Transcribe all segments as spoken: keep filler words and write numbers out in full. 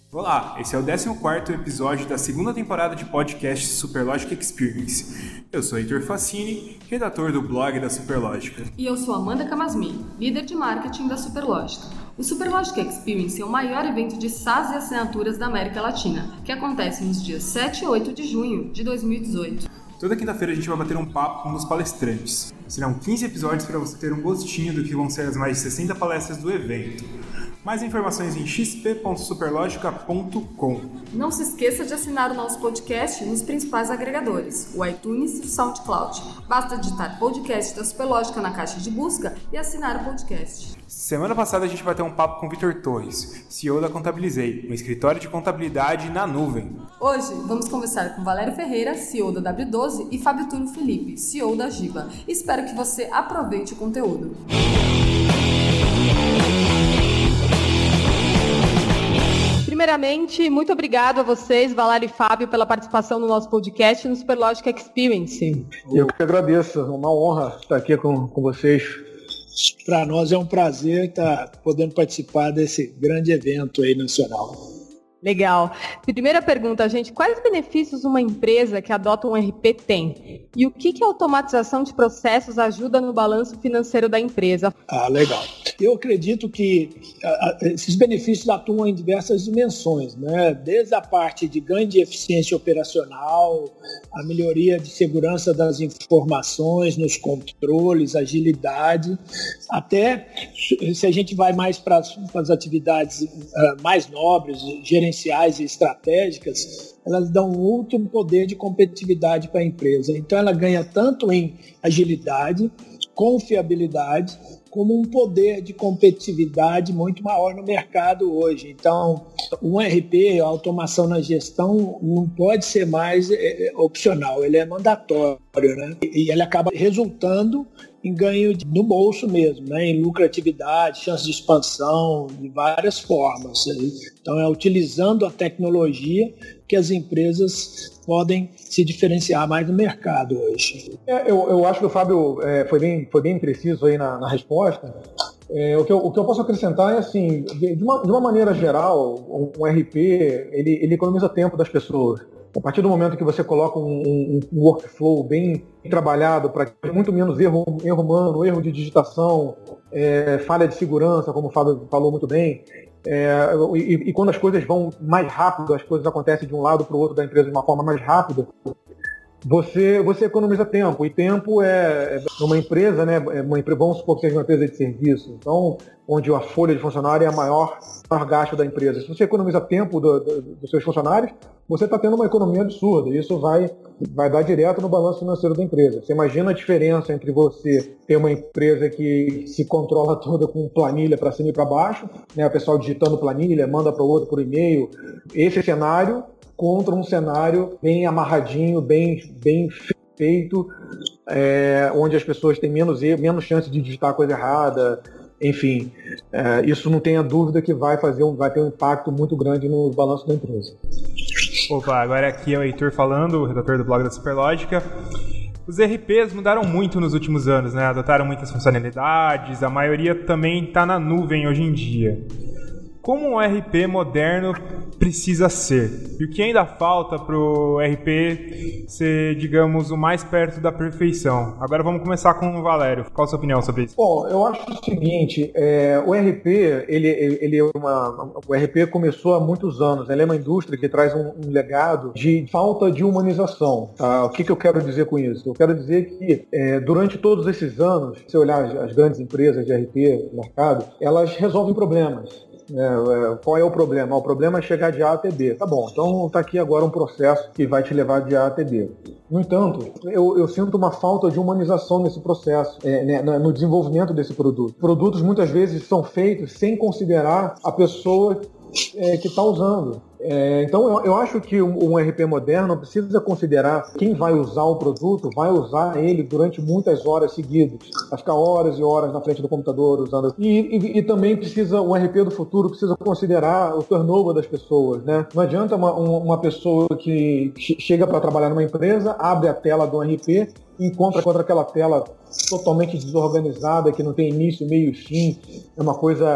Olá, esse é o décimo quarto episódio da segunda temporada de podcast Superlógica Experience. Eu sou Heitor Fassini, redator do blog da Superlógica. E eu sou Amanda Camasmi, líder de marketing da Superlógica. O Superlógica Experience é o maior evento de SaaS e assinaturas da América Latina, que acontece nos dias sete e oito de junho de dois mil e dezoito. Toda quinta-feira a gente vai bater um papo com um dos palestrantes. Serão quinze episódios para você ter um gostinho do que vão ser as mais de sessenta palestras do evento. Mais informações em x p ponto superlogica ponto com. Não se esqueça de assinar o nosso podcast nos principais agregadores, o iTunes e o SoundCloud. Basta digitar podcast da Superlógica na caixa de busca e assinar o podcast. Semana passada a gente bateu um papo com o Vitor Torres, C E O da Contabilizei, um escritório de contabilidade na nuvem. Hoje vamos conversar com Valério Ferreira, C E O da W doze, e Fábio Túlio Felipe, C E O da Giba. Espero que você aproveite o conteúdo. Primeiramente, muito obrigado a vocês, Valério e Fábio, pela participação no nosso podcast no Superlógica Experience. Eu que agradeço, é uma honra estar aqui com, com vocês. Para nós é um prazer estar podendo participar desse grande evento aí nacional. Legal. Primeira pergunta, gente, quais benefícios uma empresa que adota um R P tem? E o que, que a automatização de processos ajuda no balanço financeiro da empresa? Ah, legal. Eu acredito que uh, esses benefícios atuam em diversas dimensões, né? Desde a parte de ganho de eficiência operacional, a melhoria de segurança das informações, nos controles, agilidade, até se a gente vai mais para as atividades uh, mais nobres, gerenciais e estratégicas, elas dão um último poder de competitividade para a empresa. Então ela ganha tanto em agilidade, confiabilidade, como um poder de competitividade muito maior no mercado hoje. Então, um R P, a automação na gestão, não pode ser mais é, opcional, ele é mandatório, né? E ele acaba resultando em ganho no bolso mesmo, né? Em lucratividade, chance de expansão, de várias formas. Então, é utilizando a tecnologia que as empresas podem se diferenciar mais no mercado hoje. É, eu, eu acho que o Fábio é, foi, bem, foi bem preciso aí na, na resposta. É, o, que eu, o que eu posso acrescentar é assim, de uma, de uma maneira geral, um, um R P ele, ele economiza tempo das pessoas. A partir do momento que você coloca um, um, um workflow bem trabalhado para muito menos erro, erro humano, erro de digitação, é, falha de segurança, como o Fábio falou muito bem, é, e, e quando as coisas vão mais rápido, as coisas acontecem de um lado para o outro da empresa de uma forma mais rápida, Você, você economiza tempo, e tempo é, numa empresa, né, é uma, vamos supor que seja uma empresa de serviço, então, onde a folha de funcionário é a maior, maior gasto da empresa. Se você economiza tempo do, do, dos seus funcionários, você está tendo uma economia absurda, e isso vai, vai dar direto no balanço financeiro da empresa. Você imagina a diferença entre você ter uma empresa que se controla toda com planilha para cima e para baixo, né, o pessoal digitando planilha, manda para o outro por e-mail, esse cenário, contra um cenário bem amarradinho, bem, bem feito, é, onde as pessoas têm menos, menos chance de digitar a coisa errada, enfim, é, isso não tenha dúvida que vai, fazer um, vai ter um impacto muito grande no balanço da empresa. Opa, agora aqui é o Heitor falando, o redator do blog da Superlógica. Os R Ps mudaram muito nos últimos anos, né? Adotaram muitas funcionalidades, a maioria também está na nuvem hoje em dia. Como um R P moderno precisa ser? E o que ainda falta para o R P ser, digamos, o mais perto da perfeição? Agora vamos começar com o Valério. Qual a sua opinião sobre isso? Bom, eu acho o seguinte, é, o R P, ele, ele é uma, o R P começou há muitos anos, ele é uma indústria que traz um, um legado de falta de humanização. Tá? O que, que eu quero dizer com isso? Eu quero dizer que é, durante todos esses anos, se você olhar as, as grandes empresas de R P no mercado, elas resolvem problemas. É, qual é o problema? O problema é chegar de A até B. Tá bom, então está aqui agora um processo que vai te levar de A até B. No entanto, eu, eu sinto uma falta de humanização nesse processo, é, né, no desenvolvimento desse produto. Produtos muitas vezes são feitos sem considerar a pessoa é, que está usando. É, então eu, eu acho que um, um R P moderno precisa considerar quem vai usar o produto, vai usar ele durante muitas horas seguidas, vai ficar horas e horas na frente do computador usando. E, e, e também precisa, o R P do futuro precisa considerar o turnover das pessoas, né? Não adianta uma, uma pessoa que chega para trabalhar numa empresa, abre a tela do R P e encontra contra aquela tela totalmente desorganizada, que não tem início, meio e fim, é uma coisa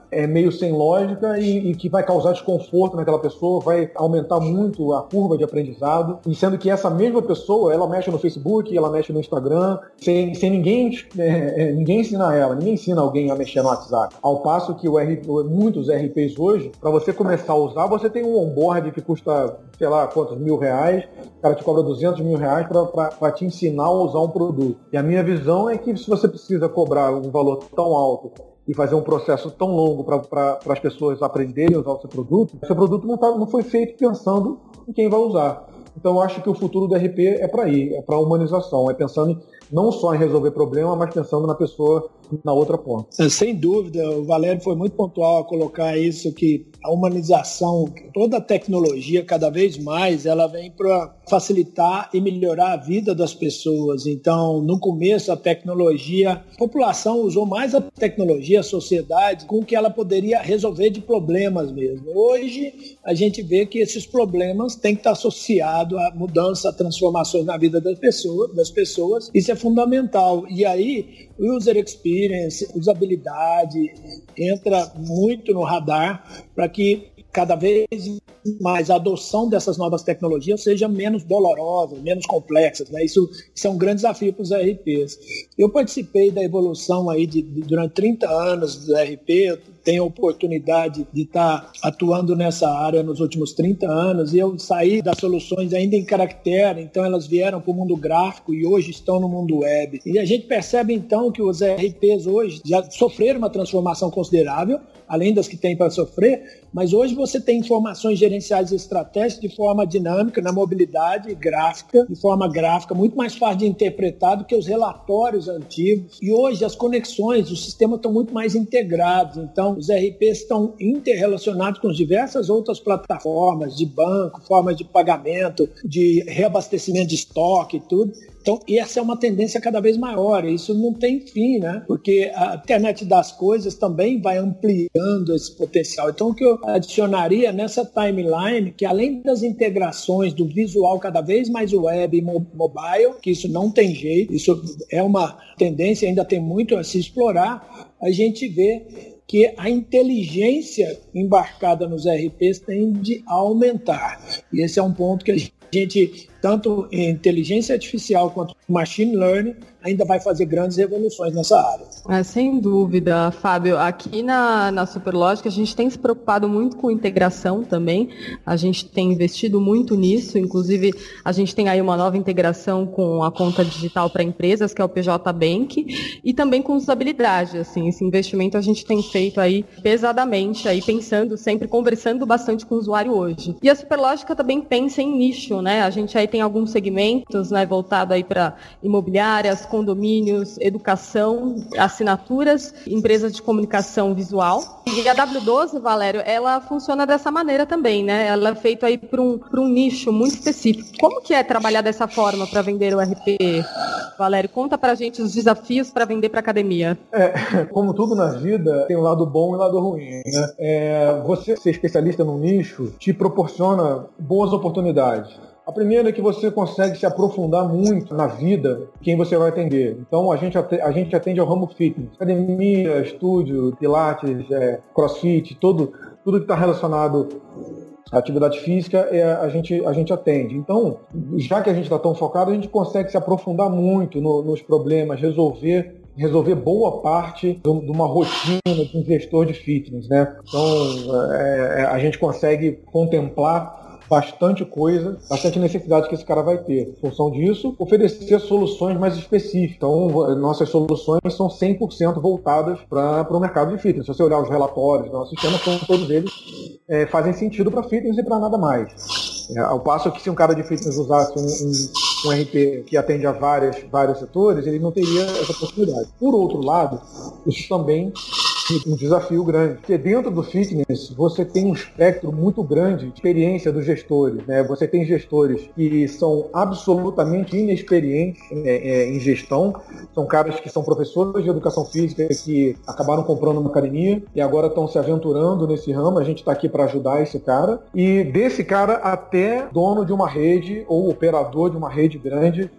é meio sem lógica e, e que vai causar desconforto naquela pessoa, vai aumentar muito a curva de aprendizado, e sendo que essa mesma pessoa, ela mexe no Facebook, ela mexe no Instagram, sem, sem ninguém, é, ninguém ensinar ela, ninguém ensina alguém a mexer no WhatsApp. Ao passo que o R, muitos R Ps hoje, para você começar a usar, você tem um onboard que custa, sei lá, quantos mil reais, o cara te cobra duzentos mil reais para te ensinar a usar um produto. E a minha visão é que se você precisa cobrar um valor tão alto e fazer um processo tão longo para pra, as pessoas aprenderem a usar o seu produto, o seu produto não, tá, não foi feito pensando em quem vai usar. Então eu acho que o futuro do R P é para aí, é para a humanização, é pensando não só em resolver problema, mas pensando na pessoa na outra ponta. Sem dúvida, o Valério foi muito pontual a colocar isso, que a humanização, toda a tecnologia, cada vez mais, ela vem para facilitar e melhorar a vida das pessoas. Então, no começo, a tecnologia, a população usou mais a tecnologia, a sociedade, com o que ela poderia resolver de problemas mesmo. Hoje, a gente vê que esses problemas têm que estar associados à mudança, a transformações na vida das pessoas, das pessoas. Isso é fundamental. E aí, o user experience, usabilidade, entra muito no radar para que cada vez mais a adoção dessas novas tecnologias seja menos dolorosa, menos complexa, né? Isso, isso é um grande desafio para os R Ps. Eu participei da evolução aí de, de, durante trinta anos do R P, eu tenho a oportunidade de estar atuando nessa área nos últimos trinta anos, e eu saí das soluções ainda em caractere, então elas vieram para o mundo gráfico e hoje estão no mundo web. E a gente percebe então que os R Ps hoje já sofreram uma transformação considerável, além das que tem para sofrer, mas hoje você tem informações gerenciais estratégicas de forma dinâmica, na mobilidade gráfica, de forma gráfica, muito mais fácil de interpretar do que os relatórios antigos. E hoje as conexões, os sistemas estão muito mais integrados, então os R Ps estão interrelacionados com diversas outras plataformas de banco, formas de pagamento, de reabastecimento de estoque e tudo. Então, essa é uma tendência cada vez maior, e isso não tem fim, né? Porque a internet das coisas também vai ampliando esse potencial. Então, o que eu adicionaria nessa timeline, que além das integrações do visual cada vez mais web e mobile, que isso não tem jeito, isso é uma tendência, ainda tem muito a se explorar, a gente vê que a inteligência embarcada nos R Ps tende a aumentar. E esse é um ponto que a gente, tanto em inteligência artificial quanto machine learning, ainda vai fazer grandes revoluções nessa área. É, sem dúvida, Fábio. Aqui na, na Superlógica a gente tem se preocupado muito com integração também. A gente tem investido muito nisso. Inclusive, a gente tem aí uma nova integração com a conta digital para empresas, que é o P J Bank, e também com usabilidade. Assim, esse investimento a gente tem feito aí pesadamente, aí pensando, sempre conversando bastante com o usuário hoje. E a Superlógica também pensa em nicho, né? A gente aí tem alguns segmentos, né, voltado aí para imobiliárias, condomínios, educação, assinaturas, empresas de comunicação visual. E a W doze, Valério, ela funciona dessa maneira também, né? Ela é feita aí para um, para um nicho muito específico. Como que é trabalhar dessa forma para vender o R P? Valério, conta pra gente os desafios para vender para academia. É, como tudo na vida, tem um lado bom e um lado ruim, né? É, você ser especialista num nicho te proporciona boas oportunidades. A primeira é que você consegue se aprofundar muito na vida de quem você vai atender. Então, a gente, a gente atende ao ramo fitness. Academia, estúdio, pilates, é, crossfit, tudo, tudo que está relacionado à atividade física, é, a, gente, a gente atende. Então, já que a gente está tão focado, a gente consegue se aprofundar muito no, nos problemas, resolver resolver boa parte de uma rotina de um gestor de fitness, né? Então, é, a gente consegue contemplar bastante coisa, bastante necessidade que esse cara vai ter. Em função disso, oferecer soluções mais específicas. Então, nossas soluções são cem por cento voltadas para o mercado de fitness. Se você olhar os relatórios do nosso sistema, são, todos eles é, fazem sentido para fitness e para nada mais. É, ao passo que se um cara de fitness usasse um, um, um R P que atende a várias, vários setores, ele não teria essa possibilidade. Por outro lado, isso também um desafio grande, porque dentro do fitness você tem um espectro muito grande de experiência dos gestores, né? Você tem gestores que são absolutamente inexperientes é, é, em gestão, são caras que são professores de educação física que acabaram comprando uma academia e agora estão se aventurando nesse ramo. A gente está aqui para ajudar esse cara, e desse cara até dono de uma rede ou operador de uma rede grande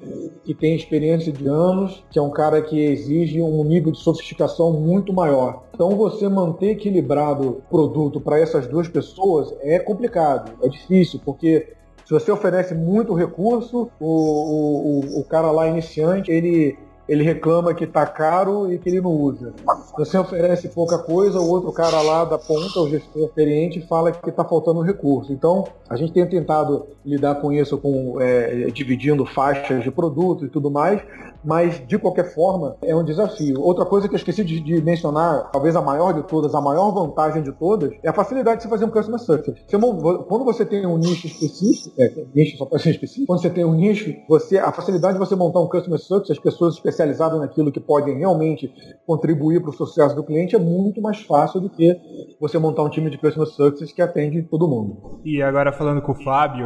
que tem experiência de anos, que é um cara que exige um nível de sofisticação muito maior. Então você manter equilibrado o produto para essas duas pessoas é complicado, é difícil, porque se você oferece muito recurso, o, o, o cara lá iniciante, ele... ele reclama que está caro e que ele não usa. Se você oferece pouca coisa, o outro cara lá da ponta, o gestor experiente, fala que está faltando recurso. Então, a gente tem tentado lidar com isso, com, é, dividindo faixas de produto e tudo mais, mas, de qualquer forma, é um desafio. Outra coisa que eu esqueci de, de mencionar, talvez a maior de todas, a maior vantagem de todas, é a facilidade de você fazer um Customer Success. Você, quando você tem um nicho específico, é, nicho só pode ser específico, quando você tem um nicho, você, a facilidade de você montar um Customer Success, as pessoas especializadas especializado naquilo que pode realmente contribuir para o sucesso do cliente é muito mais fácil do que você montar um time de Customer Success que atende todo mundo. E agora falando com o Fábio,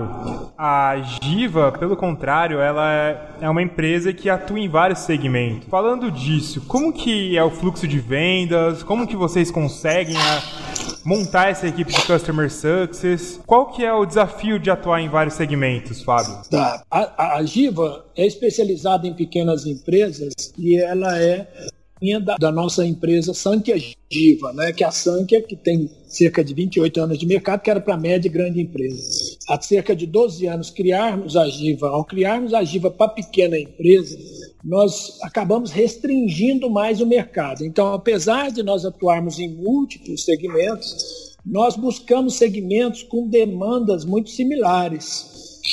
a Giva, pelo contrário, ela é uma empresa que atua em vários segmentos. Falando disso, como que é o fluxo de vendas? Como que vocês conseguem a montar essa equipe de Customer Success? Qual que é o desafio de atuar em vários segmentos, Fábio? Tá. A, a Giva é especializada em pequenas empresas e ela é da, da nossa empresa Sankhya Giva, né? Que é a Sankhya, que tem cerca de vinte e oito anos de mercado, que era para média e grande empresa. Há cerca de doze anos criarmos a Giva. Ao criarmos a Giva para pequena empresa, nós acabamos restringindo mais o mercado. Então, apesar de nós atuarmos em múltiplos segmentos, nós buscamos segmentos com demandas muito similares.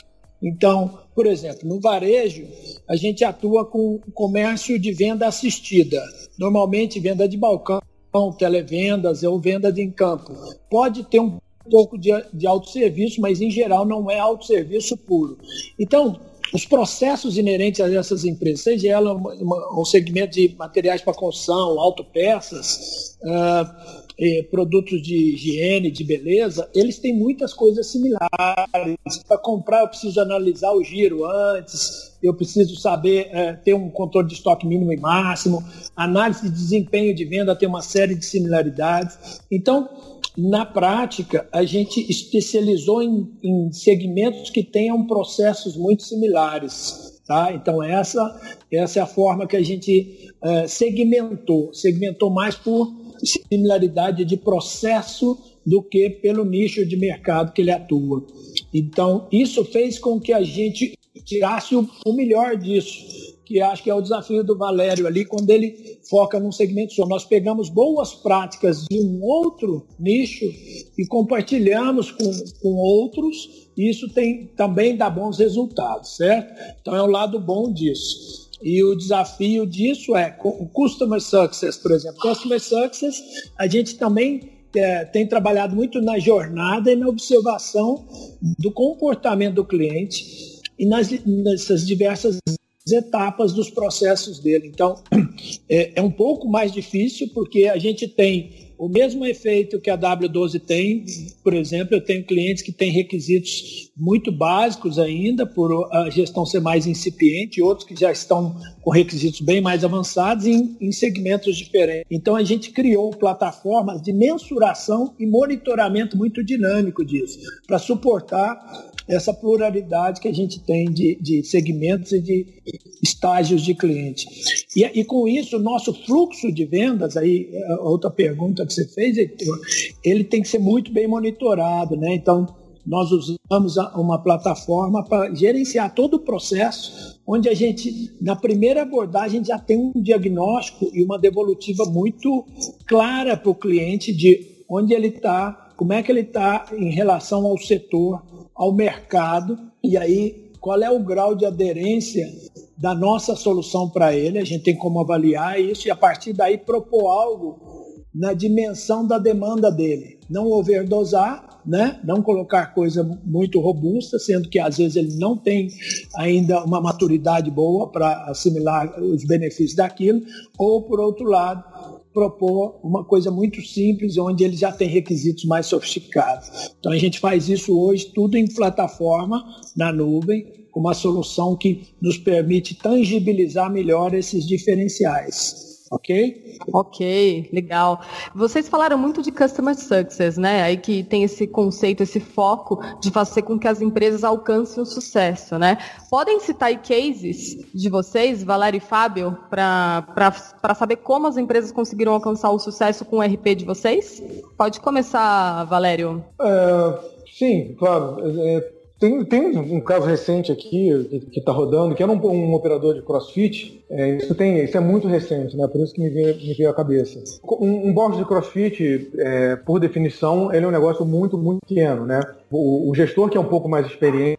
Então, por exemplo, no varejo, a gente atua com comércio de venda assistida, normalmente venda de balcão, televendas ou venda de em campo. Pode ter um pouco de, de autosserviço, mas em geral não é autosserviço puro. Então, os processos inerentes a essas empresas, seja ela uma, uma, um segmento de materiais para construção, autopeças, uh, eh, produtos de higiene, de beleza, eles têm muitas coisas similares. Para comprar eu preciso analisar o giro antes, eu preciso saber eh, ter um controle de estoque mínimo e máximo, análise de desempenho de venda tem uma série de similaridades. Então, na prática, a gente especializou em, em segmentos que tenham processos muito similares. Tá? Então, essa, essa é a forma que a gente uh, segmentou. Segmentou mais por similaridade de processo do que pelo nicho de mercado que ele atua. Então, isso fez com que a gente tirasse o, o melhor disso, que acho que é o desafio do Valério ali, quando ele foca num segmento só. Nós pegamos boas práticas de um outro nicho e compartilhamos com, com outros, e isso tem, também dá bons resultados, certo? Então é o lado bom disso. E o desafio disso é o Customer Success, por exemplo. Customer Success, a gente também é, tem trabalhado muito na jornada e na observação do comportamento do cliente e nas, nessas diversas etapas dos processos dele. Então, é, é um pouco mais difícil porque a gente tem o mesmo efeito que a W doze tem. Por exemplo, eu tenho clientes que têm requisitos muito básicos ainda, por a gestão ser mais incipiente, outros que já estão com requisitos bem mais avançados em, em segmentos diferentes. Então, a gente criou plataformas de mensuração e monitoramento muito dinâmico disso, para suportar essa pluralidade que a gente tem de, de segmentos e de estágios de cliente. E, e com isso, o nosso fluxo de vendas, aí a outra pergunta que você fez, Heitor, ele tem que ser muito bem monitorado, né? Então, nós usamos uma plataforma para gerenciar todo o processo, onde a gente, na primeira abordagem, já tem um diagnóstico e uma devolutiva muito clara para o cliente de onde ele está, como é que ele está em relação ao setor, ao mercado, e aí qual é o grau de aderência da nossa solução para ele. A gente tem como avaliar isso e a partir daí propor algo na dimensão da demanda dele. Não overdosar, né? Não colocar coisa muito robusta, sendo que às vezes ele não tem ainda uma maturidade boa para assimilar os benefícios daquilo, ou por outro lado, propor uma coisa muito simples, onde ele já tem requisitos mais sofisticados. Então a gente faz isso hoje, tudo em plataforma, na nuvem, com uma solução que nos permite tangibilizar melhor esses diferenciais. ok? Ok, legal. Vocês falaram muito de Customer Success, né? Aí que tem esse conceito, esse foco de fazer com que as empresas alcancem o sucesso, né? Podem citar aí cases de vocês, Valério e Fábio, para saber como as empresas conseguiram alcançar o sucesso com o R P de vocês? Pode começar, Valério. É, sim, claro. É, Tem, tem um caso recente aqui que está rodando, que era um, um operador de CrossFit. É, isso, tem, isso é muito recente, né? Por isso que me veio, me veio à cabeça. Um, um box de CrossFit, é, por definição, ele é um negócio muito, muito pequeno, né? O, o gestor que é um pouco mais experiente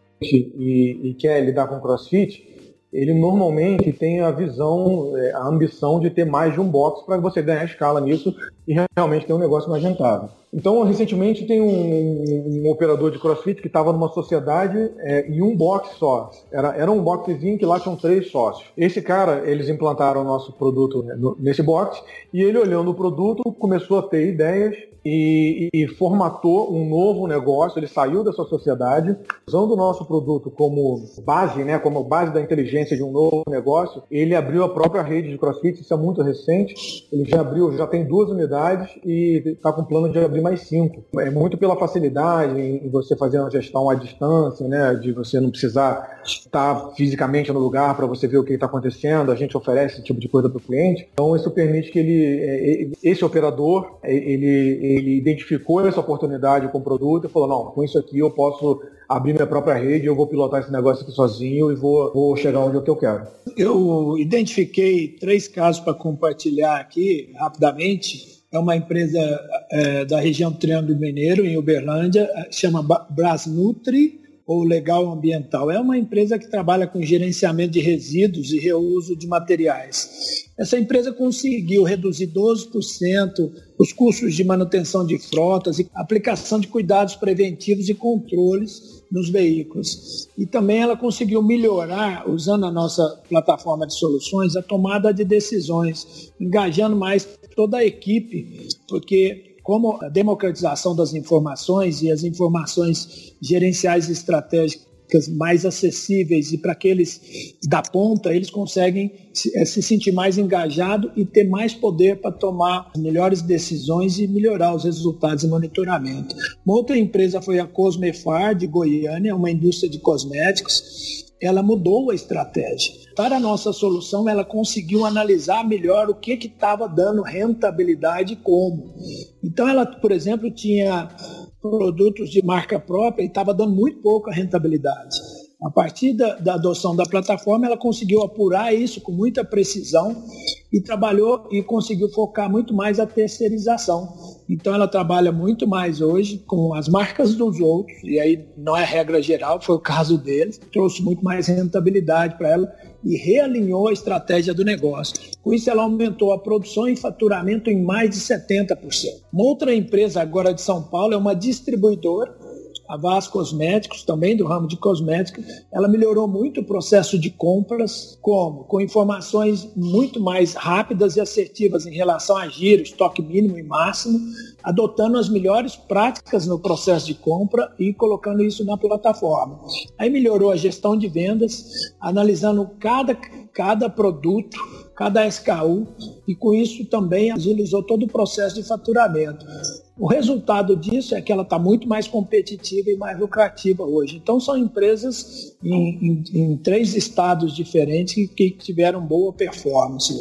e, e quer lidar com CrossFit, ele normalmente tem a visão, a ambição de ter mais de um box para você ganhar escala nisso e realmente ter um negócio mais rentável. Então, recentemente tem um, um operador de CrossFit que estava numa sociedade é, e um box só. Era, era um boxezinho que lá tinham três sócios. Esse cara, eles implantaram o nosso produto nesse box e ele, olhando o produto, começou a ter ideias e, e, e formatou um novo negócio. Ele saiu dessa sociedade, usando o nosso produto como base, né, como base da inteligência de um novo negócio. Ele abriu a própria rede de CrossFit, isso é muito recente. Ele já abriu, já tem duas unidades e está com plano de abrir mais cinco. É muito pela facilidade em você fazer uma gestão à distância, né, de você não precisar estar fisicamente no lugar para você ver o que está acontecendo. A gente oferece esse tipo de coisa para o cliente. Então isso permite que ele, esse operador, ele, ele identificou essa oportunidade com o produto e falou, não, com isso aqui eu posso abrir minha própria rede, eu vou pilotar esse negócio aqui sozinho e vou, vou chegar onde eu quero. Eu identifiquei três casos para compartilhar aqui rapidamente. É uma empresa é, da região do Triângulo Mineiro, em Uberlândia, chama Brasnutri, ou Legal Ambiental. É uma empresa que trabalha com gerenciamento de resíduos e reuso de materiais. Essa empresa conseguiu reduzir doze por cento os custos de manutenção de frotas e aplicação de cuidados preventivos e controles nos veículos. E também ela conseguiu melhorar, usando a nossa plataforma de soluções, a tomada de decisões, engajando mais toda a equipe, porque como a democratização das informações e as informações gerenciais estratégicas mais acessíveis e para aqueles da ponta, eles conseguem se, é, se sentir mais engajados e ter mais poder para tomar melhores decisões e melhorar os resultados de monitoramento. Uma outra empresa foi a Cosmefar, de Goiânia, uma indústria de cosméticos. Ela mudou a estratégia. Para a nossa solução, ela conseguiu analisar melhor o que estava dando rentabilidade e como. Então, ela, por exemplo, tinha produtos de marca própria e estava dando muito pouca rentabilidade. A partir da, da adoção da plataforma, ela conseguiu apurar isso com muita precisão e trabalhou e conseguiu focar muito mais a terceirização. Então, ela trabalha muito mais hoje com as marcas dos outros, e aí não é regra geral, foi o caso deles, trouxe muito mais rentabilidade para ela e realinhou a estratégia do negócio. Com isso, ela aumentou a produção e faturamento em mais de setenta por cento. Uma outra empresa agora de São Paulo é uma distribuidora, a Vaz Cosméticos, também do ramo de cosméticos. Ela melhorou muito o processo de compras, como? Com informações muito mais rápidas e assertivas em relação a giro, estoque mínimo e máximo, adotando as melhores práticas no processo de compra e colocando isso na plataforma. Aí melhorou a gestão de vendas, analisando cada, cada produto, cada S K U, e com isso também agilizou todo o processo de faturamento. O resultado disso é que ela está muito mais competitiva e mais lucrativa hoje. Então são empresas em, em, em três estados diferentes que, que tiveram boa performance.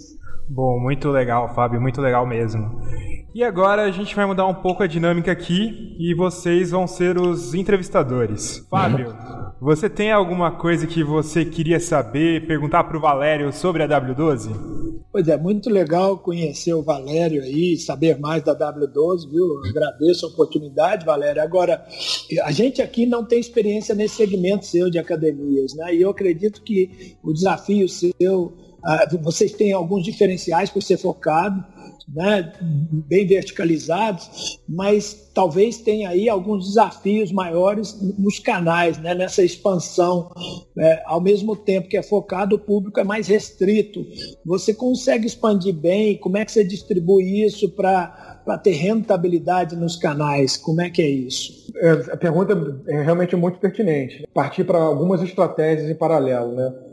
Bom, muito legal, Fábio, muito legal mesmo. E agora a gente vai mudar um pouco a dinâmica aqui e vocês vão ser os entrevistadores. Fábio, você tem alguma coisa que você queria saber, perguntar para o Valério sobre a W doze? Pois é, muito legal conhecer o Valério aí, saber mais da W doze, viu? Agradeço a oportunidade, Valério. Agora, a gente aqui não tem experiência nesse segmento seu de academias, né? E eu acredito que o desafio seu, uh, vocês têm alguns diferenciais por ser focado, né, bem verticalizados, mas talvez tenha aí alguns desafios maiores nos canais, né, nessa expansão, né, ao mesmo tempo que é focado, o público é mais restrito. Você consegue expandir bem? Como é que você distribui isso para para ter rentabilidade nos canais? Como é que é isso? É, a pergunta é realmente muito pertinente. Partir para algumas estratégias em paralelo, né?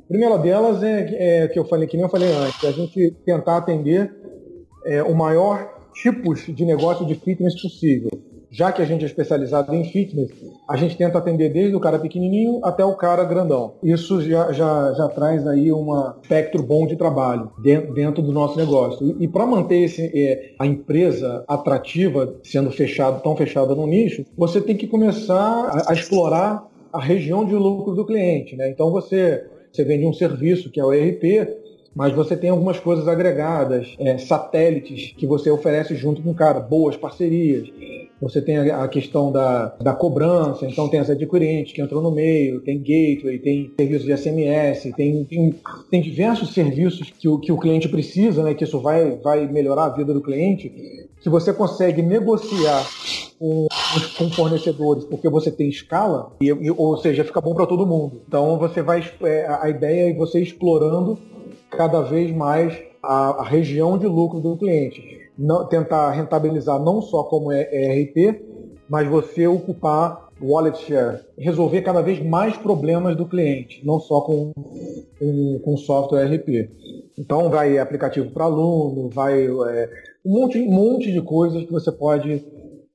A primeira delas é, é que eu falei, que nem eu falei antes, a gente tentar atender é, o maior tipos de negócio de fitness possível. Já que a gente é especializado em fitness, a gente tenta atender desde o cara pequenininho até o cara grandão. Isso já, já, já traz aí um espectro bom de trabalho dentro, dentro do nosso negócio. E, e para manter esse, é, a empresa atrativa, sendo fechado, tão fechada no nicho, você tem que começar a, a explorar a região de lucro do cliente, né? Então você, você vende um serviço que é o E R P, mas você tem algumas coisas agregadas, é, satélites que você oferece junto com o cara, boas parcerias. Você tem a questão da, da cobrança, então tem as adquirentes que entram no meio, tem gateway, tem serviço de S M S, tem, tem, tem diversos serviços que o, que o cliente precisa, né, que isso vai, vai melhorar a vida do cliente, que você consegue negociar com, com fornecedores, porque você tem escala, e, e, ou seja, fica bom para todo mundo. Então você vai, é, a ideia é você explorando cada vez mais a, a região de lucro do cliente. Não, tentar rentabilizar não só como é E R P, mas você ocupar wallet share, resolver cada vez mais problemas do cliente, não só com, com, com software E R P. Então vai aplicativo para aluno, vai é, um, monte, um monte de coisas que você pode,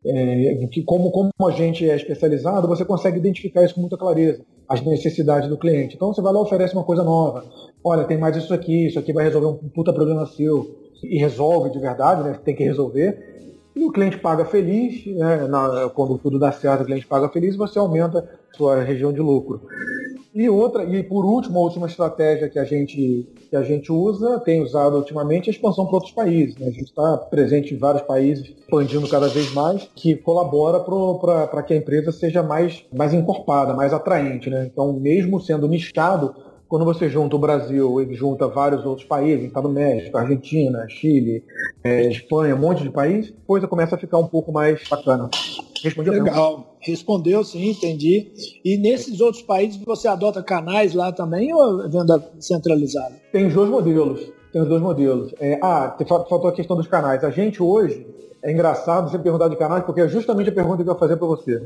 é, que como, como a gente é especializado, você consegue identificar isso com muita clareza, as necessidades do cliente. Então você vai lá e oferece uma coisa nova. Olha, tem mais isso aqui, isso aqui vai resolver um puta problema seu. E resolve de verdade, né? Tem que resolver. E o cliente paga feliz, né? Na, quando tudo dá certo, o cliente paga feliz e você aumenta a sua região de lucro. E outra, e por último, a última estratégia que a gente, que a gente usa, tem usado ultimamente, é a expansão para outros países, né? A gente está presente em vários países, expandindo cada vez mais, que colabora para que a empresa seja mais, mais encorpada, mais atraente, né? Então, mesmo sendo nichado, quando você junta o Brasil e junta vários outros países, está no México, Argentina, Chile, é, Espanha, um monte de país, a coisa começa a ficar um pouco mais bacana. Respondeu? Legal. Respondeu, sim, entendi. E nesses outros países você adota canais lá também ou é venda centralizada? Tem os dois modelos. Tem os dois modelos. É, ah, faltou a questão dos canais. A gente hoje, é engraçado você perguntar de canais, porque é justamente a pergunta que eu vou fazer para você.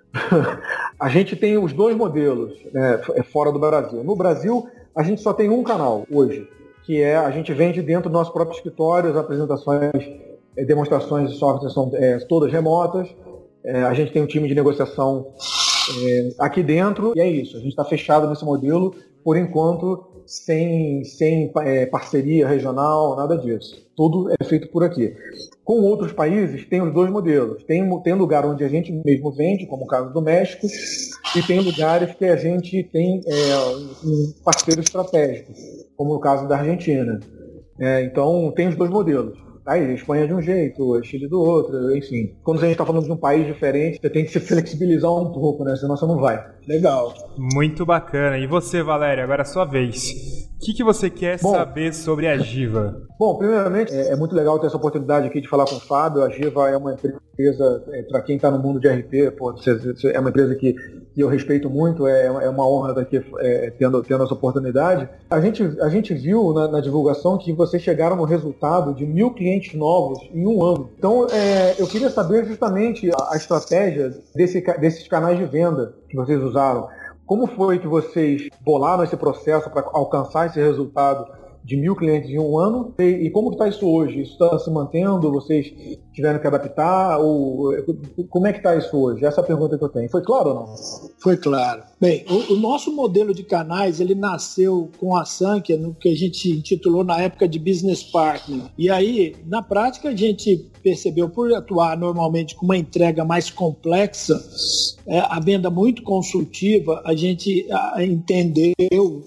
A gente tem os dois modelos, né, fora do Brasil. No Brasil, a gente só tem um canal hoje, que é a gente vende dentro do nosso próprio escritório, as apresentações, demonstrações de software são é, todas remotas. É, a gente tem um time de negociação é, aqui dentro, e é isso. A gente está fechado nesse modelo, por enquanto, sem, sem é, parceria regional, nada disso. Tudo é feito por aqui. Com outros países, tem os dois modelos. Tem, tem lugar onde a gente mesmo vende, como o caso do México, e tem lugares que a gente tem é, um parceiro estratégico, como no caso da Argentina. É, então, tem os dois modelos. Aí, a Espanha de um jeito, a Chile do outro, enfim. Quando a gente está falando de um país diferente, você tem que se flexibilizar um pouco, né? Senão você não vai. Legal. Muito bacana. E você, Valério, agora é a sua vez. O que, que você quer Bom, saber sobre a Giva? Bom, primeiramente, é, é muito legal ter essa oportunidade aqui de falar com o Fábio. A Giva é uma empresa, é, para quem está no mundo de R P, pô, é uma empresa que, que eu respeito muito, é, é uma honra estar aqui é, tendo, tendo essa oportunidade. A gente, a gente viu na, na divulgação que vocês chegaram no resultado de mil clientes novos em um ano. Então, é, eu queria saber justamente a, a estratégia desse, desses canais de venda que vocês usaram. Como foi que vocês bolaram esse processo para alcançar esse resultado de mil clientes em um ano? E, e como está isso hoje? Isso está se mantendo? Vocês tiveram que adaptar? Ou, como é que está isso hoje? Essa é a pergunta que eu tenho. Foi claro ou não? Foi claro. Bem, o, o nosso modelo de canais, ele nasceu com a Sankhya, no que a gente intitulou na época de Business Partner. E aí, na prática, a gente percebeu, por atuar normalmente com uma entrega mais complexa, é, a venda muito consultiva, a gente a, entendeu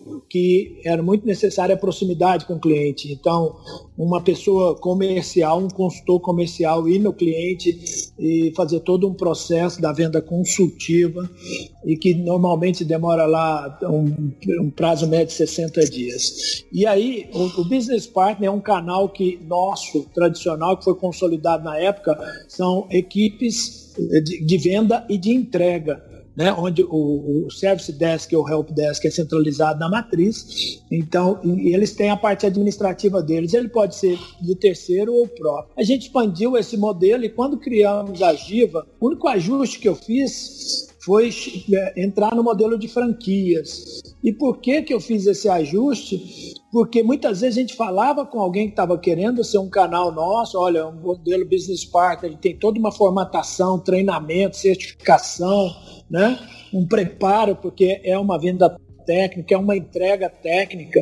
que era muito necessária a proximidade com o cliente. Então, uma pessoa comercial, um consultor comercial ir no cliente e fazer todo um processo da venda consultiva e que normalmente demora lá um, um prazo médio de sessenta dias. E aí, o, o Business Partner é um canal que nosso, tradicional, que foi consolidado na época, são equipes de, de venda e de entrega, né, onde o, o Service Desk ou o Help Desk é centralizado na matriz, então e eles têm a parte administrativa deles, ele pode ser de terceiro ou próprio. A gente expandiu esse modelo e quando criamos a Giva, o único ajuste que eu fiz foi é, entrar no modelo de franquias. E por que que eu fiz esse ajuste? Porque muitas vezes a gente falava com alguém que estava querendo ser um canal nosso, olha, um modelo Business Partner, ele tem toda uma formatação, treinamento, certificação, né? Um preparo, porque é uma venda técnica, é uma entrega técnica.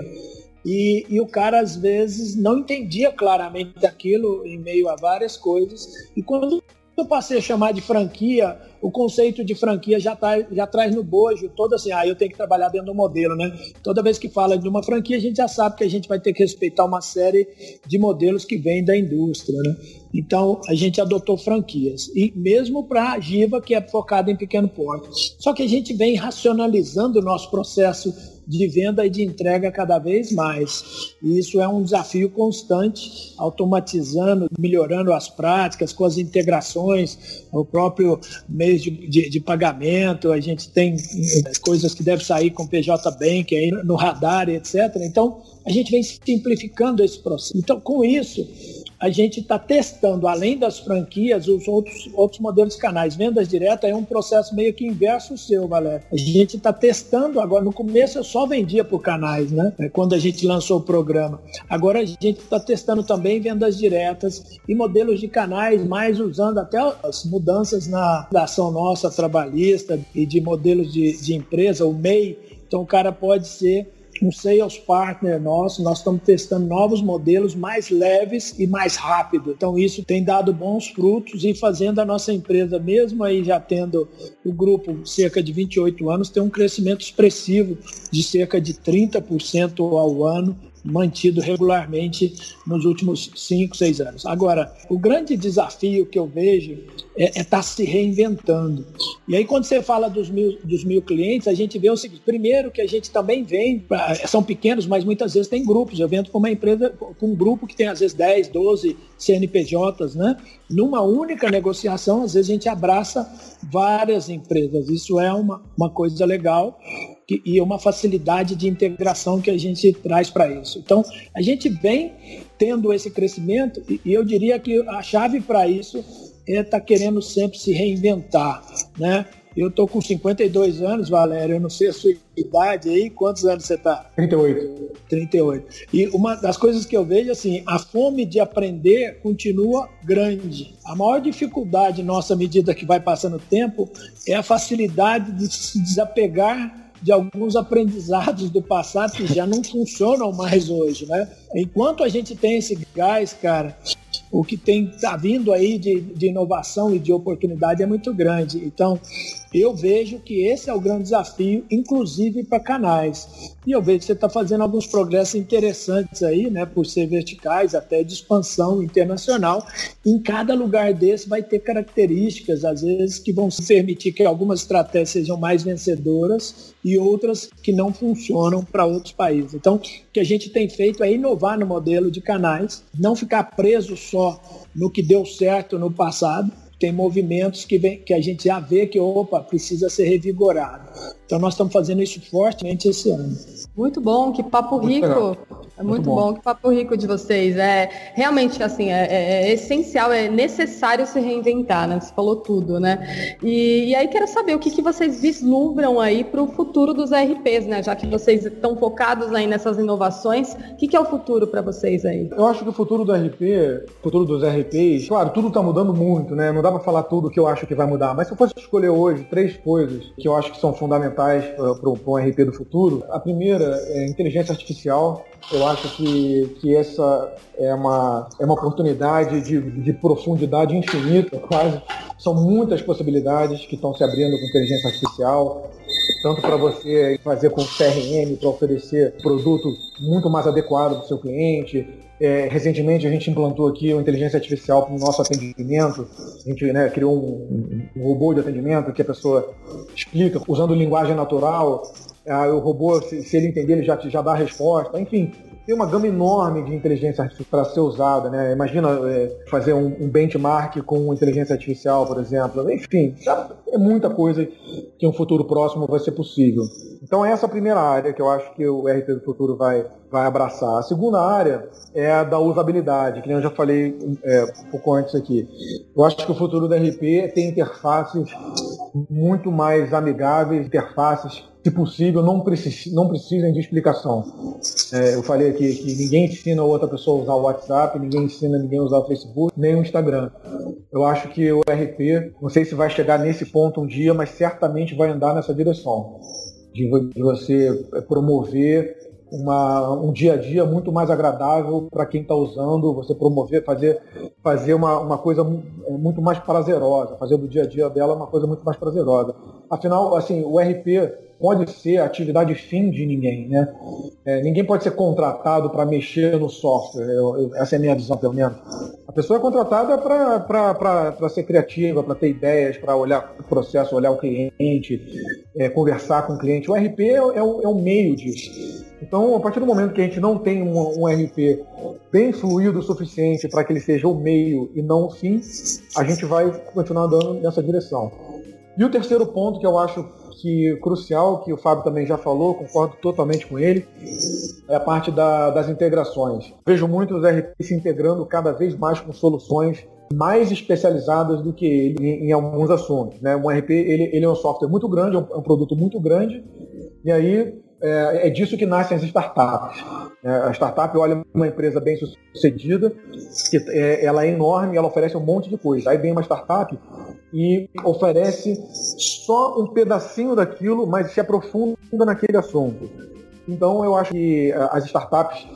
E, e o cara, às vezes, não entendia claramente aquilo em meio a várias coisas. E quando eu passei a chamar de franquia, o conceito de franquia já, tá, já traz no bojo todo assim, ah, eu tenho que trabalhar dentro do modelo, né? Toda vez que fala de uma franquia, a gente já sabe que a gente vai ter que respeitar uma série de modelos que vêm da indústria, né? Então, a gente adotou franquias. E mesmo para a Giva, que é focada em pequeno porte. Só que a gente vem racionalizando o nosso processo de venda e de entrega cada vez mais. E isso é um desafio constante, automatizando, melhorando as práticas, com as integrações, o próprio meio de, de, de pagamento, a gente tem coisas que devem sair com o P J Bank, aí no radar, etcétera. Então, a gente vem simplificando esse processo. Então, com isso, a gente está testando, além das franquias, os outros, outros modelos de canais. Vendas diretas é um processo meio que inverso o seu, Valério. A gente está testando agora. No começo eu só vendia por canais, né? Quando a gente lançou o programa. Agora a gente está testando também vendas diretas e modelos de canais, mais usando até as mudanças na ação nossa trabalhista e de modelos de, de empresa, o M E I. Então o cara pode ser um sales partner nosso, nós estamos testando novos modelos mais leves e mais rápidos. Então isso tem dado bons frutos e fazendo a nossa empresa, mesmo aí já tendo o grupo cerca de vinte e oito anos, ter um crescimento expressivo de cerca de trinta por cento ao ano, mantido regularmente nos últimos cinco, seis anos. Agora, o grande desafio que eu vejo é estar tá se reinventando. E aí, quando você fala dos mil, dos mil clientes, a gente vê o seguinte: primeiro, que a gente também vem, são pequenos, mas muitas vezes tem grupos. Eu vendo com uma empresa, com um grupo que tem às vezes dez, doze C N P Js, né? Numa única negociação, às vezes a gente abraça várias empresas. Isso é uma, uma coisa legal que, e uma facilidade de integração que a gente traz para isso. Então, a gente vem tendo esse crescimento e, e eu diria que a chave para isso é estar tá querendo sempre se reinventar, né? Eu estou com cinquenta e dois anos, Valério, eu não sei a sua idade aí, quantos anos você está? trinta e oito. trinta e oito. E uma das coisas que eu vejo, assim, a fome de aprender continua grande. A maior dificuldade nossa, à medida que vai passando o tempo, é a facilidade de se desapegar de alguns aprendizados do passado que já não funcionam mais hoje, né? Enquanto a gente tem esse gás, cara, o que tem tá vindo aí de, de inovação e de oportunidade é muito grande. Então, eu vejo que esse é o grande desafio, inclusive para canais. E eu vejo que você está fazendo alguns progressos interessantes aí, né, por ser verticais, até de expansão internacional. Em cada lugar desse vai ter características, às vezes, que vão permitir que algumas estratégias sejam mais vencedoras e outras que não funcionam para outros países. Então, o que a gente tem feito é inovar no modelo de canais, não ficar preso só no que deu certo no passado. Tem movimentos que, vem, que a gente já vê que, opa, precisa ser revigorado. Então, nós estamos fazendo isso fortemente esse ano. Muito bom, que papo muito rico. Legal. É muito, muito bom. bom, que papo rico de vocês. É realmente assim, é, é essencial, é necessário se reinventar, né? Você falou tudo, né? E, e aí quero saber o que, que vocês vislumbram aí para o futuro dos R Ps, né? Já que vocês estão focados aí nessas inovações, o que, que é o futuro para vocês aí? Eu acho que o futuro do R P, futuro dos R Ps, claro, tudo está mudando muito, né? Não dá para falar tudo que eu acho que vai mudar, mas se eu fosse escolher hoje três coisas que eu acho que são fundamentais para um R P do futuro, a primeira é inteligência artificial. Eu acho que, que essa é uma, é uma oportunidade de, de profundidade infinita, quase. São muitas possibilidades que estão se abrindo com inteligência artificial, tanto para você fazer com C R M, para oferecer produto muito mais adequado para o seu cliente. É, recentemente a gente implantou aqui uma inteligência artificial para o nosso atendimento. A gente, né, criou um, um robô de atendimento que a pessoa explica, usando linguagem natural. Ah, o robô, se, se ele entender, ele já, já dá a resposta. Enfim, tem uma gama enorme de inteligência artificial para ser usada, né? Imagina é, fazer um, um benchmark com inteligência artificial, por exemplo. Enfim, já, é muita coisa que um futuro próximo vai ser possível. Então essa é a primeira área que eu acho que o R P do futuro vai, vai abraçar. A segunda área é a da usabilidade, que eu já falei é, um pouco antes aqui. Eu acho que o futuro do R P tem interfaces muito mais amigáveis, interfaces, se possível, não, precis, não precisem de explicação. É, eu falei aqui que ninguém ensina outra pessoa a usar o WhatsApp, ninguém ensina ninguém a usar o Facebook, nem o Instagram. Eu acho que o R P, não sei se vai chegar nesse ponto um dia, mas certamente vai andar nessa direção, de você promover uma, um dia a dia muito mais agradável para quem está usando, você promover, fazer, fazer uma, uma coisa muito mais prazerosa, fazer do dia a dia dela uma coisa muito mais prazerosa. Afinal, assim, o R P pode ser a atividade fim de ninguém, né? É, ninguém pode ser contratado para mexer no software, eu, eu, essa é a minha visão, pelo menos. A pessoa é contratada para ser criativa, para ter ideias, para olhar o processo, olhar o cliente, é, conversar com o cliente. O R P é, é, o, é o meio disso. Então, a partir do momento que a gente não tem um, um R P bem fluido o suficiente para que ele seja o meio e não o fim, a gente vai continuar andando nessa direção. E o terceiro ponto que eu acho que crucial, que o Fábio também já falou, concordo totalmente com ele, é a parte da, das integrações. Vejo muitos R Ps se integrando cada vez mais com soluções mais especializadas do que ele em, em alguns assuntos, né? Um R P ele, ele é um software muito grande, é um, é um produto muito grande, e aí é, é disso que nascem as startups. É, a startup olha uma empresa bem sucedida, que é, ela é enorme, ela oferece um monte de coisa. Aí vem uma startup e oferece só um pedacinho daquilo, mas se aprofunda naquele assunto. Então eu acho que as startups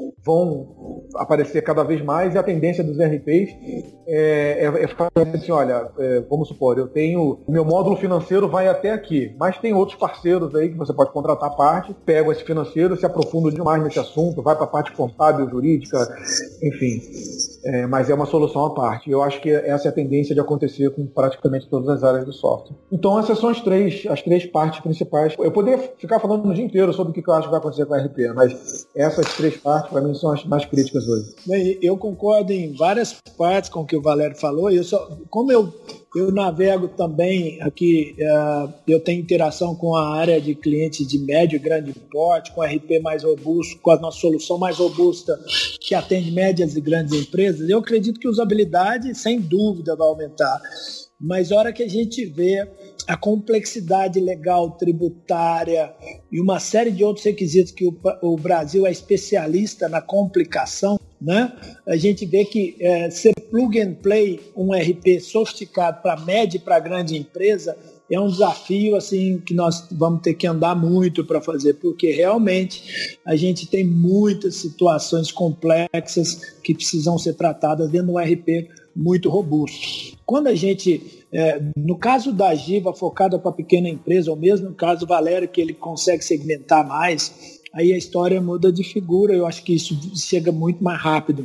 vão aparecer cada vez mais e a tendência dos R Ps é, é, é fazer assim, olha, é, vamos supor, eu tenho, o meu módulo financeiro vai até aqui, mas tem outros parceiros aí que você pode contratar a parte, pega esse financeiro, se aprofunda demais nesse assunto, vai para a parte contábil, jurídica, enfim, é, mas é uma solução à parte. Eu acho que essa é a tendência de acontecer com praticamente todas as áreas do software. Então essas são as três, as três partes principais. Eu poderia ficar falando o dia inteiro sobre o que eu acho que vai acontecer com o R P, mas essas três partes para mim são as mais críticas hoje. Bem, eu concordo em várias partes com o que o Valério falou. Eu só, como eu, eu navego também aqui, uh, eu tenho interação com a área de clientes de médio e grande porte, com R P mais robusto, com a nossa solução mais robusta que atende médias e grandes empresas, eu acredito que a usabilidade, sem dúvida, vai aumentar. Mas a hora que a gente vê a complexidade legal, tributária e uma série de outros requisitos que o, o Brasil é especialista na complicação, né? A gente vê que é, ser plug and play um R P sofisticado para média e para grande empresa é um desafio assim, que nós vamos ter que andar muito para fazer, porque realmente a gente tem muitas situações complexas que precisam ser tratadas dentro de um R P muito robusto. Quando a gente, é, no caso da Giva focada para pequena empresa, ou mesmo no caso do Valério, que ele consegue segmentar mais, aí a história muda de figura, eu acho que isso chega muito mais rápido.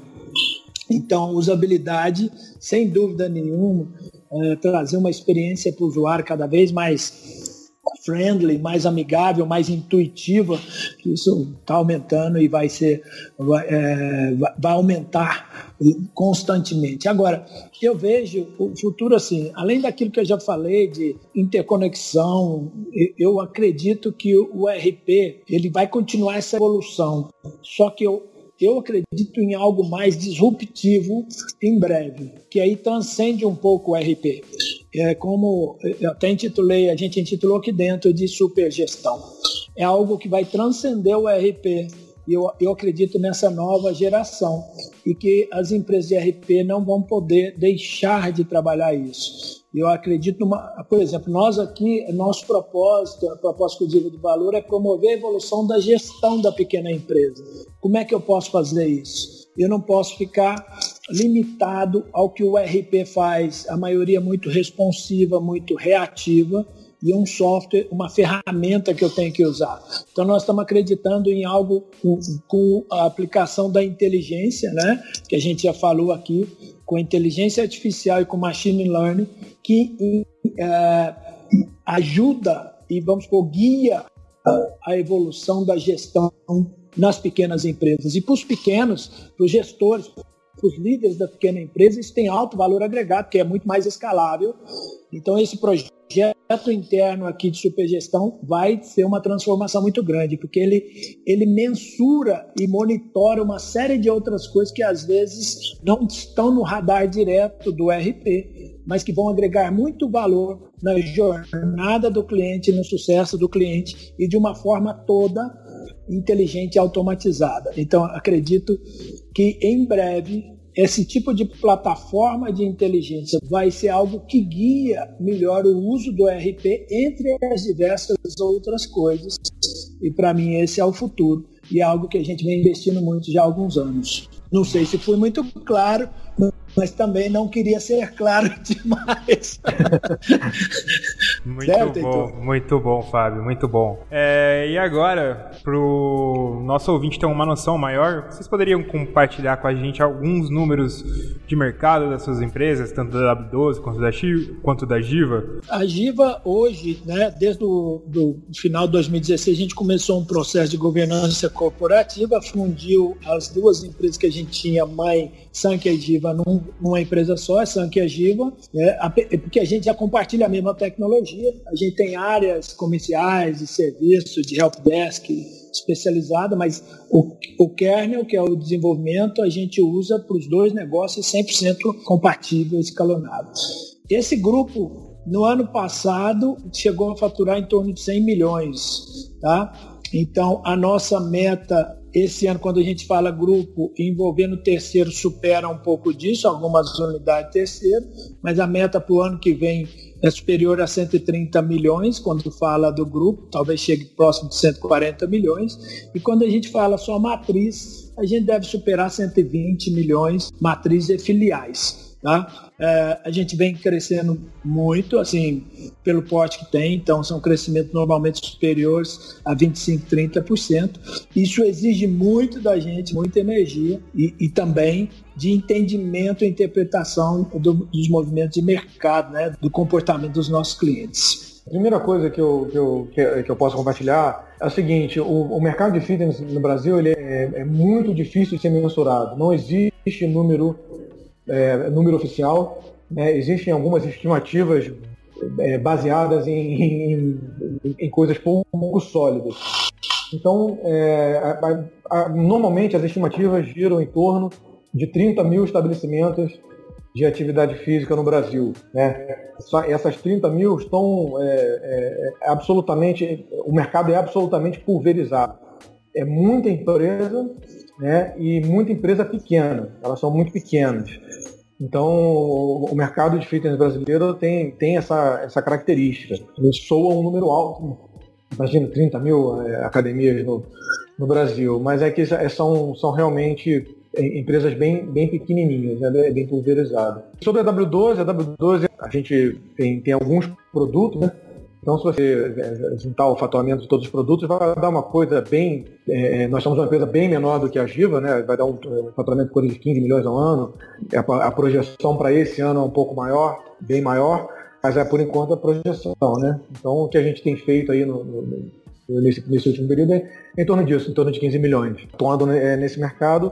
Então, usabilidade, sem dúvida nenhuma, é, trazer uma experiência para o usuário cada vez mais friendly, mais amigável, mais intuitiva, isso está aumentando e vai ser, vai, é, vai aumentar constantemente. Agora, eu vejo o futuro assim, além daquilo que eu já falei de interconexão, eu acredito que o R P ele vai continuar essa evolução, só que eu Eu acredito em algo mais disruptivo em breve, que aí transcende um pouco o R P. É como eu até intitulei, a gente intitulou aqui dentro de supergestão. É algo que vai transcender o R P. E eu, eu acredito nessa nova geração e que as empresas de R P não vão poder deixar de trabalhar isso. Eu acredito, numa, por exemplo, nós aqui, nosso propósito, a proposta exclusiva do Valor é promover a evolução da gestão da pequena empresa. Como é que eu posso fazer isso? Eu não posso ficar limitado ao que o R P faz, a maioria muito responsiva, muito reativa, e um software, uma ferramenta que eu tenho que usar. Então nós estamos acreditando em algo com, com a aplicação da inteligência, né? Que a gente já falou aqui, com inteligência artificial e com machine learning, que é, ajuda e, vamos supor, guia a evolução da gestão nas pequenas empresas. E para os pequenos, para os gestores, para os líderes da pequena empresa, isso tem alto valor agregado, que é muito mais escalável. Então esse projeto interno aqui de supergestão vai ser uma transformação muito grande, porque ele, ele mensura e monitora uma série de outras coisas que às vezes não estão no radar direto do E R P, mas que vão agregar muito valor na jornada do cliente, no sucesso do cliente e de uma forma toda inteligente e automatizada. Então, acredito que em breve esse tipo de plataforma de inteligência vai ser algo que guia melhor o uso do E R P entre as diversas outras coisas. E para mim esse é o futuro. E é algo que a gente vem investindo muito já há alguns anos. Não sei se fui muito claro, mas também não queria ser claro demais. Muito certo, bom, Heitor? Muito bom, Fábio, muito bom. É, e agora, para o nosso ouvinte ter uma noção maior, vocês poderiam compartilhar com a gente alguns números de mercado das suas empresas, tanto da W doze quanto da, quanto da Giva? A Giva hoje, né, desde o do final de dois mil e dezesseis, a gente começou um processo de governança corporativa, fundiu as duas empresas que a gente tinha, mãe, Sankhya e Giva, num, numa empresa só, Sankhya e Giva, né, porque a gente já compartilha a mesma tecnologia, a gente tem áreas comerciais de serviço, de helpdesk especializada, mas o, o kernel, que é o desenvolvimento, a gente usa para os dois negócios cem por cento compatível e escalonado. Esse grupo, no ano passado, chegou a faturar em torno de cem milhões, tá? Então, a nossa meta esse ano, quando a gente fala grupo envolvendo terceiro, supera um pouco disso, algumas unidades terceiro, mas a meta para o ano que vem é superior a cento e trinta milhões, quando fala do grupo, talvez chegue próximo de cento e quarenta milhões, e quando a gente fala só matriz, a gente deve superar cento e vinte milhões, matriz e filiais. Tá? É, a gente vem crescendo muito, assim, pelo porte que tem, então são crescimentos normalmente superiores a vinte e cinco, trinta por cento. Isso exige muito da gente, muita energia e, e também de entendimento e interpretação do, dos movimentos de mercado, né, do comportamento dos nossos clientes. A primeira coisa que eu, que eu, que eu posso compartilhar é o seguinte: o, o mercado de fitness no Brasil ele é, é muito difícil de ser mensurado, não existe número É, número oficial, né? Existem algumas estimativas é, baseadas em, em, em coisas pouco, pouco sólidas. Então, é, a, a, normalmente as estimativas giram em torno de trinta mil estabelecimentos de atividade física no Brasil, né? Essas trinta mil estão é, é, absolutamente, o mercado é absolutamente pulverizado. É muita empresa, né, e muita empresa pequena, elas são muito pequenas. Então, o mercado de fitness brasileiro tem, tem essa, essa característica. Ele soa um número alto, imagina trinta mil é, academias no, no Brasil, mas é que são, são realmente empresas bem, bem pequenininhas, né, bem pulverizadas. Sobre a W doze, a W doze a gente tem, tem alguns produtos, né? Então, se você juntar o faturamento de todos os produtos, vai dar uma coisa bem... É, nós somos uma empresa bem menor do que a Giva, né? Vai dar um faturamento de coisa de quinze milhões ao ano. A, a projeção para esse ano é um pouco maior, bem maior, mas é por enquanto a projeção, né? Então, o que a gente tem feito aí no, no, nesse, nesse último período é em torno disso, em torno de quinze milhões. Atuando nesse mercado,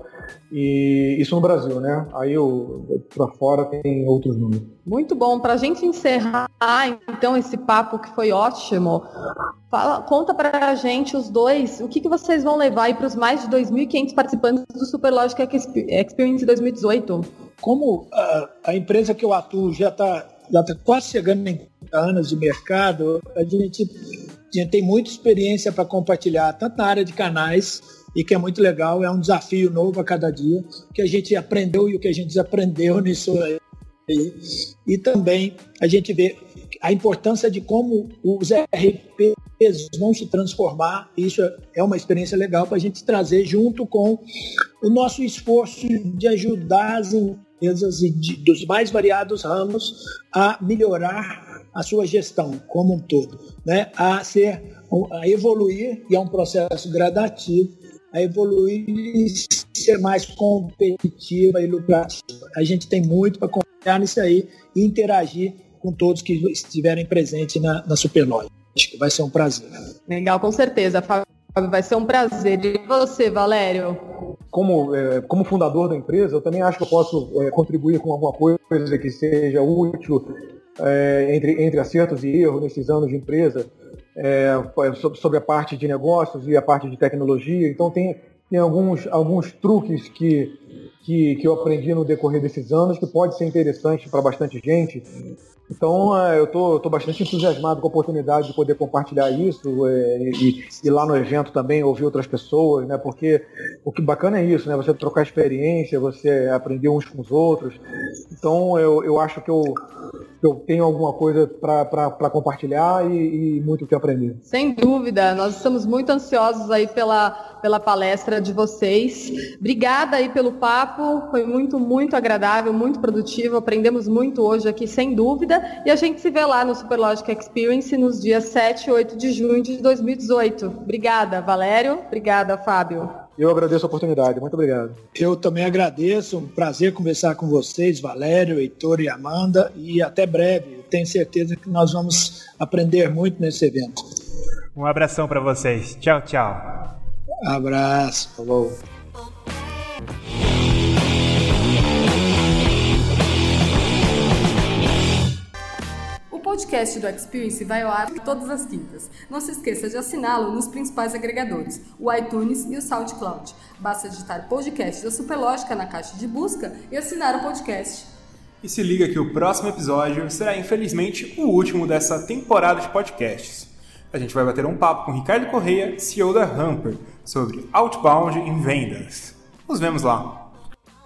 e isso no Brasil, né? Aí para fora tem outros números. Muito bom. Para a gente encerrar, então, esse papo que foi ótimo, fala, conta para a gente os dois, o que, que vocês vão levar para os mais de dois mil e quinhentos participantes do Superlogic Experience dois mil e dezoito? Como a, a empresa que eu atuo já está já tá quase chegando em trinta anos de mercado, a gente, a gente tem muita experiência para compartilhar, tanto na área de canais, e que é muito legal, é um desafio novo a cada dia, que a gente aprendeu e o que a gente desaprendeu nisso aí. E também a gente vê a importância de como os E R Ps vão se transformar. Isso é uma experiência legal para a gente trazer junto com o nosso esforço de ajudar as empresas de, dos mais variados ramos a melhorar a sua gestão como um todo, né? a, ser, a evoluir, e é um processo gradativo, a evoluir e ser mais competitiva e lucrativa. A gente tem muito para confiar nisso aí e interagir com todos que estiverem presentes na, na Superlogic. Acho que vai ser um prazer. Legal, com certeza, Fábio, vai ser um prazer. E você, Valério? Como, é, como fundador da empresa, eu também acho que eu posso é, contribuir com alguma coisa que seja útil é, entre, entre acertos e erros nesses anos de empresa, é, sobre a parte de negócios e a parte de tecnologia. Então tem, tem alguns, alguns truques que, que, que eu aprendi no decorrer desses anos que pode ser interessante para bastante gente. Então eu tô, tô bastante entusiasmado com a oportunidade de poder compartilhar isso é, e, e lá no evento também ouvir outras pessoas, né? Porque o que bacana é isso, né? Você trocar experiência, você aprender uns com os outros. Então eu, eu acho que eu, eu tenho alguma coisa para compartilhar e, e muito o que aprender. Sem dúvida, nós estamos muito ansiosos aí pela, pela palestra de vocês. Obrigada aí pelo papo, foi muito, muito agradável, muito produtivo, aprendemos muito hoje aqui, sem dúvida. E a gente se vê lá no Superlogic Experience nos dias sete e oito de junho de dois mil e dezoito. Obrigada, Valério. Obrigada, Fábio. Eu agradeço a oportunidade. Muito obrigado. Eu também agradeço. Um prazer conversar com vocês, Valério, Heitor e Amanda. E até breve. Eu tenho certeza que nós vamos aprender muito nesse evento. Um abração para vocês. Tchau, tchau. Abraço. Falou. O podcast do Experience vai ao ar todas as quintas. Não se esqueça de assiná-lo nos principais agregadores, o iTunes e o SoundCloud. Basta digitar podcast da Superlógica na caixa de busca e assinar o podcast. E se liga que o próximo episódio será, infelizmente, o último dessa temporada de podcasts. A gente vai bater um papo com Ricardo Correia, C E O da Hamper, sobre outbound em vendas. Nos vemos lá!